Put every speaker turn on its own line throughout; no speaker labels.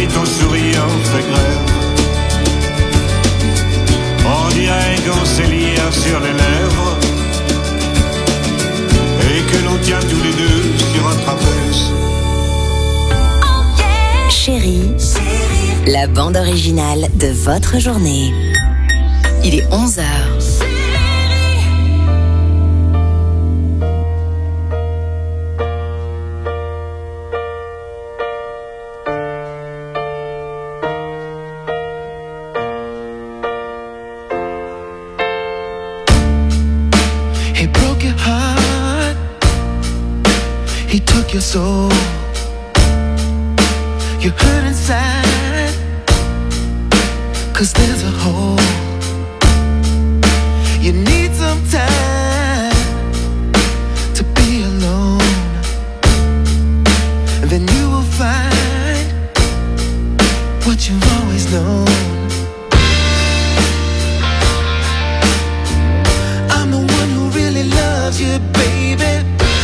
nuit ton sourire fait grève. On dirait qu'on s'est lié sur les lèvres et que l'on tient tous les deux sur un trapèze.
Chérie, la bande originale de votre journée. Il est 11h.
He broke your heart. He took your soul. You hurt inside, 'cause there's a hole. You need some time to be alone, and then you will find what you've always known. I'm the one who really loves you, baby.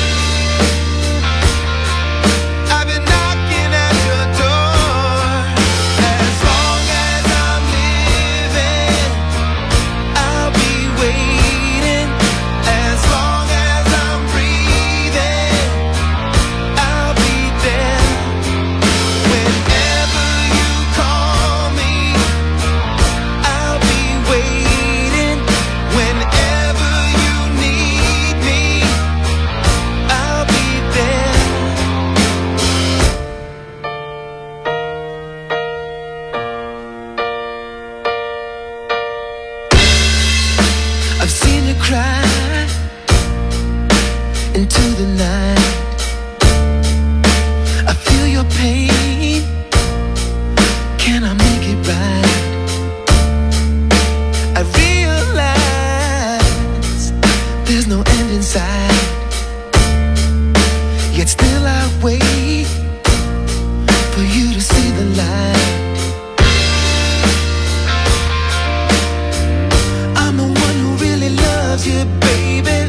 Into the night, I feel your pain. Can I make it right? I realize there's no end in sight, yet still I wait for you to see the light. I'm the one who really loves you, baby.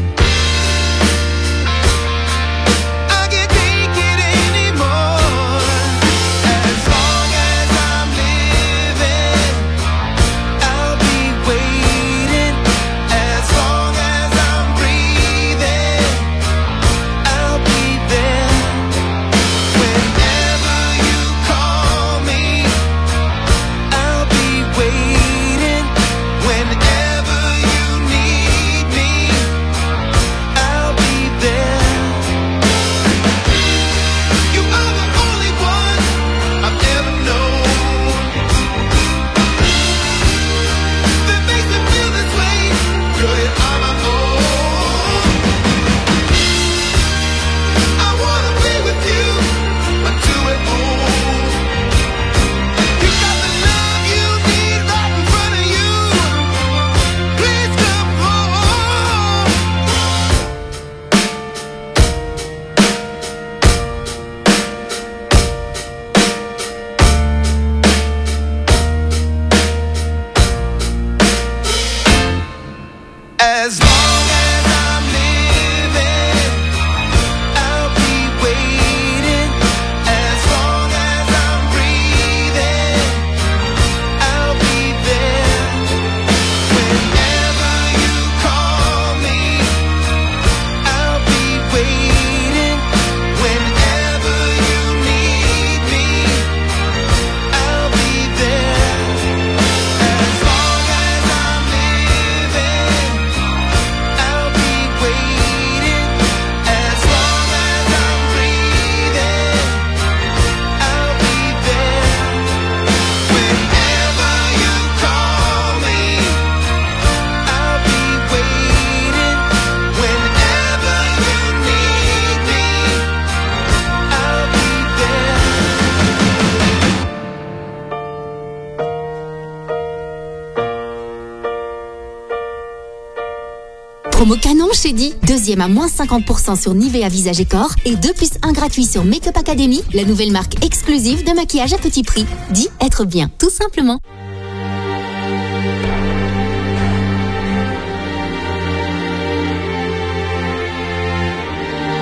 Promo canon chez Di. Deuxième à moins 50% sur Nivea Visage et Corps et 2+1 gratuit sur Make Up Academy, la nouvelle marque exclusive de maquillage à petit prix. Di, être bien, tout simplement.